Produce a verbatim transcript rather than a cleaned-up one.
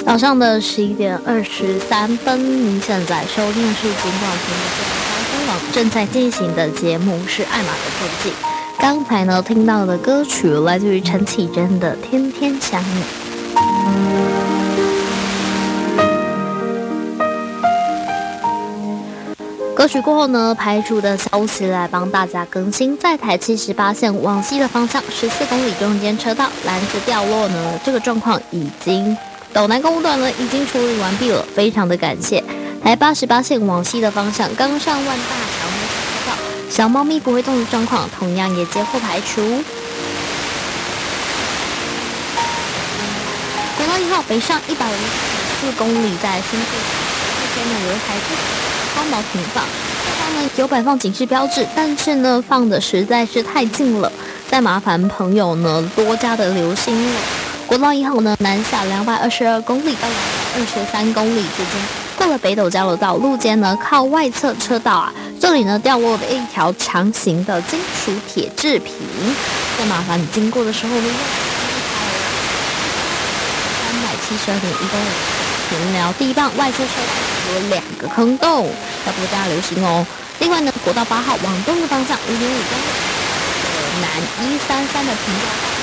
早上的十一点二十三分，您现在收听的是金广频道网正在进行的节目是《艾玛的周记》。刚才呢听到的歌曲来自于陈绮贞的《天天想你》。歌曲过后呢，排除的消息来帮大家更新，在台七十八线往西的方向十四公里中间车道篮子掉落呢，这个状况已经斗南公路段呢已经处理完毕了，非常的感谢。台八十八线往西的方向刚上万大桥呢车道小猫咪不会动的状况，同样也接获排除。国道一号北上一百五十四公里，在新竹这边呢有一台抛锚停放，上方呢有摆放警示标志，但是呢放的实在是太近了，再麻烦朋友呢多加的留心了。国道一号呢南下两百二十二公里到两百二十三公里之间，过了北斗交流道路肩呢靠外侧车道啊，这里呢掉落的一条长形的金属铁制品，再麻烦你经过的时候呢三百七十二点一公里停留地磅外侧车道有两个坑洞，要多加留心哦。另外呢，国道八号往东的方向五点五公里，南一三三的平交道